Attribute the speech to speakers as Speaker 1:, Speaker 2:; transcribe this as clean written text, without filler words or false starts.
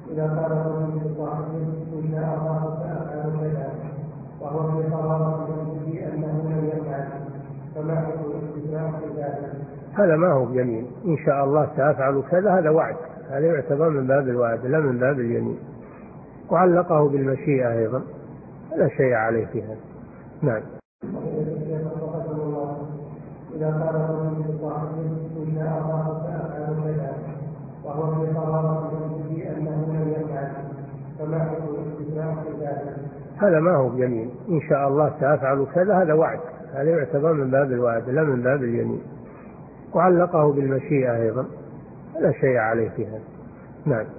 Speaker 1: إذا قال رجل لصاحبه إن شاء الله سأفعل كذا وهو في قرار بنفسه أنه لم يفعل، فما حكم الاستثناء في ذلك؟
Speaker 2: هذا ما هو بيمين. إن شاء الله سأفعل كذا هذا وعد، هذا يعتبر من باب الوعد لا من باب اليمين، وعلقه بالمشيئة أيضا لا شيء عليه في هذا. نعم.
Speaker 1: إذا قال رجل لصاحبه إن شاء الله سأفعل كذا وهو في قرار بنفسه أنه لم يفعل، فما حكم الاستثناء في ذلك؟
Speaker 2: هذا ما هو بيمين. إن شاء الله سأفعل كذا هذا وعد، هذا يعتبر من باب الوعد لا من باب اليمين، وعلقه بالمشيئة أيضا لا شيء عليه في هذا. نعم.